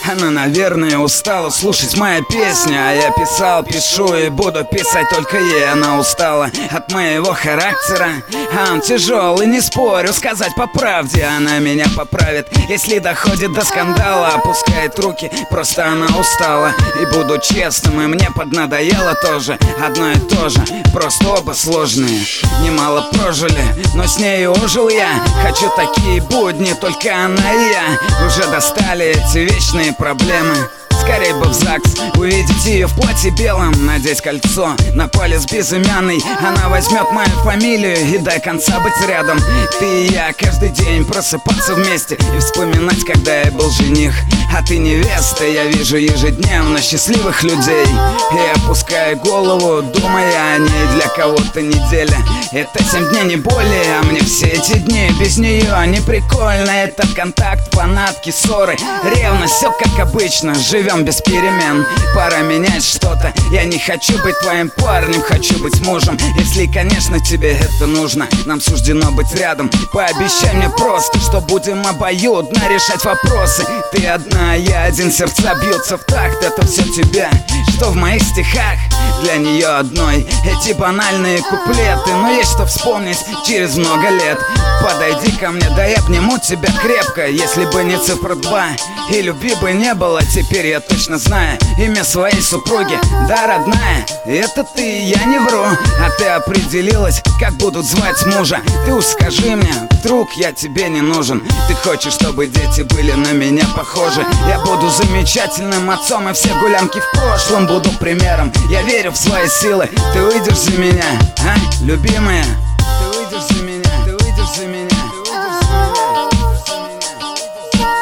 Она, наверное, устала слушать мои песни, а я писал, пишу и буду писать только ей. Она устала от моего характера, а он тяжелый, не спорю, сказать по правде. Она меня поправит, если доходит до скандала. Опускает руки, просто она устала. И буду честным, и мне поднадоело тоже одно и то же, просто оба сложные. Немало прожили, но с ней ожил я. Хочу такие будни, только она и я. Уже достали эти вечные проблемы. Скорей бы в ЗАГС, увидеть ее в платье белом, надеть кольцо на палец безымянный. Она возьмет мою фамилию и до конца быть рядом. Ты и я каждый день просыпаться вместе и вспоминать, когда я был жених, а ты невеста. Я вижу ежедневно счастливых людей и опускаю голову, думая о ней. Для кого-то неделя — это 7 дней, не более, а мне все эти дни без нее не прикольно. Этот контакт, фанатки, ссоры, ревность, все как обычно, живем без перемен. Пора менять что-то. Я не хочу быть твоим парнем, хочу быть мужем. Если, конечно, тебе это нужно, нам суждено быть рядом. Пообещай мне просто, что будем обоюдно решать вопросы. Ты одна, я один, сердца бьются в такт. Это все тебя, что в моих стихах для нее одной. Эти банальные куплеты, но есть что вспомнить через много лет. Подойди ко мне, да я обниму тебя крепко. Если бы не цифра 2 и любви бы не было, теперь я точно знаю имя своей супруги. Да, родная, это ты, я не вру. А ты определилась, как будут звать мужа. Ты уж скажи мне, вдруг я тебе не нужен. Ты хочешь, чтобы дети были на меня похожи. Я буду замечательным отцом, и все гулянки в прошлом буду примером. Я верю в свои силы, ты выйдешь за меня, а, любимая? Ты выйдешь за меня?